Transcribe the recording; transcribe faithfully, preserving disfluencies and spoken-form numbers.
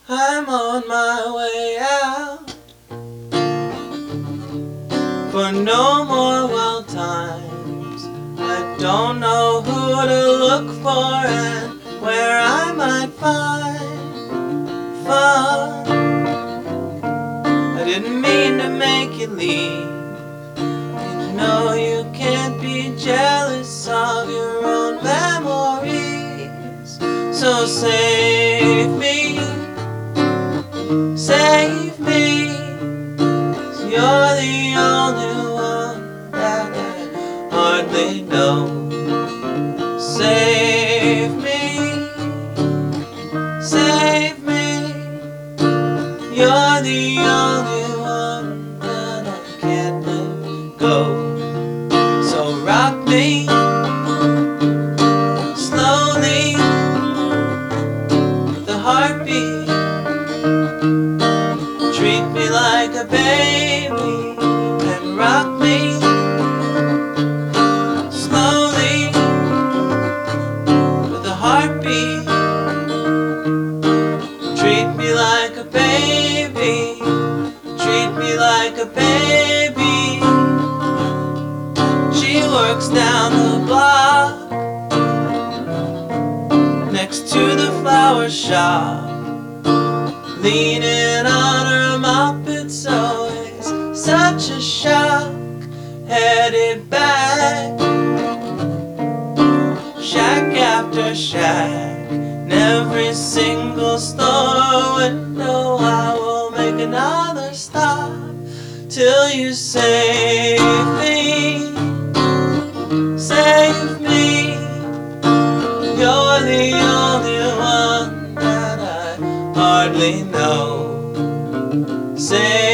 I'm on my way out for no more wild times. I don't know who to look for and where I might find fun. I didn't mean to make you leave. You know you can't be jealous of your own memories. So save me, save me, 'cause you're the only one that I hardly know. Save me, save me, you're the only one that I can't let go. So rock me slowly with a heartbeat. Treat me like a baby and rock me slowly with a heartbeat. Treat me like a baby, treat me like a baby. She works down the block next to the flower shop, leaning on her mop. It's always such a shock. Headed back, shack after shack, in every single store window I will make another stop till you save me, save me. You're the only one that I hardly know. Save